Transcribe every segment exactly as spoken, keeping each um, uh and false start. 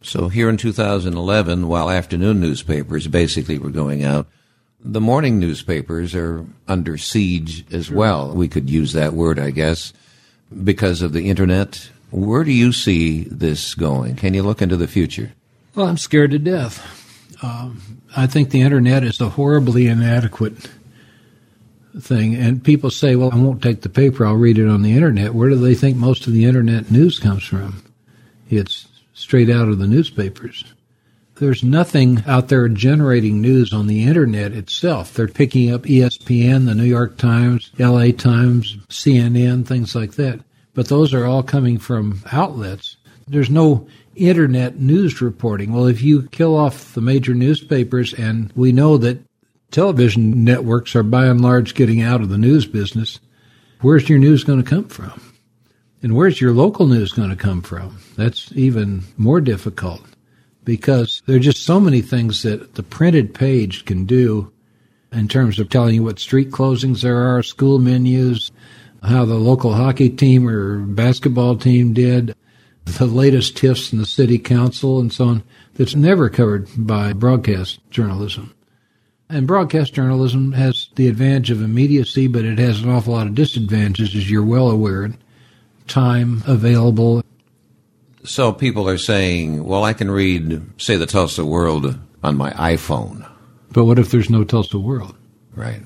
So here in two thousand eleven, while afternoon newspapers basically were going out, the morning newspapers are under siege as well. We could use that word, I guess, because of the Internet. Where do you see this going? Can you look into the future? Well, I'm scared to death. Um, I think the Internet is a horribly inadequate thing. And people say, well, I won't take the paper, I'll read it on the Internet. Where do they think most of the Internet news comes from? It's straight out of the newspapers. There's nothing out there generating news on the Internet itself. They're picking up E S P N, the New York Times, L A Times, C N N, things like that. But those are all coming from outlets. There's no Internet news reporting. Well, if you kill off the major newspapers, and we know that television networks are by and large getting out of the news business, where's your news going to come from? And where's your local news going to come from? That's even more difficult, because there are just so many things that the printed page can do in terms of telling you what street closings there are, school menus, how the local hockey team or basketball team did, the latest tiffs in the city council, and so on, that's never covered by broadcast journalism. And broadcast journalism has the advantage of immediacy, but it has an awful lot of disadvantages, as you're well aware. Time available. So people are saying, well, I can read, say, the Tulsa World on my iPhone. But what if there's no Tulsa World? Right.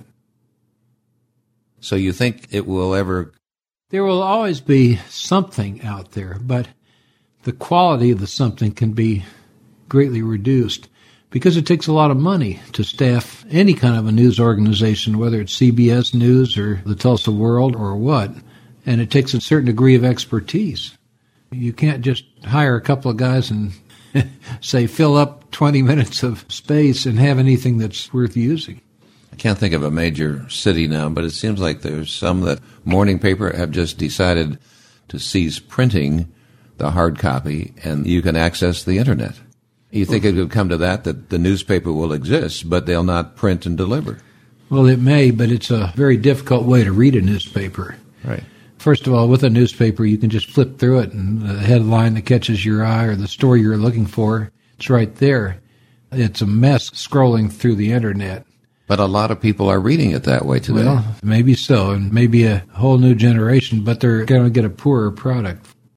So you think it will ever... There will always be something out there, but the quality of the something can be greatly reduced because it takes a lot of money to staff any kind of a news organization, whether it's C B S News or the Tulsa World or what, and it takes a certain degree of expertise. You can't just hire a couple of guys and say, fill up twenty minutes of space and have anything that's worth using. I can't think of a major city now, but it seems like there's some that morning paper have just decided to cease printing the hard copy, and you can access the Internet. You think it could come to that, that the newspaper will exist, but they'll not print and deliver? Well, it may, but it's a very difficult way to read a newspaper. Right. First of all, with a newspaper, you can just flip through it, and the headline that catches your eye or the story you're looking for, it's right there. It's a mess scrolling through the Internet. But a lot of people are reading it that way today. Well, maybe so, and maybe a whole new generation, but they're going to get a poorer product.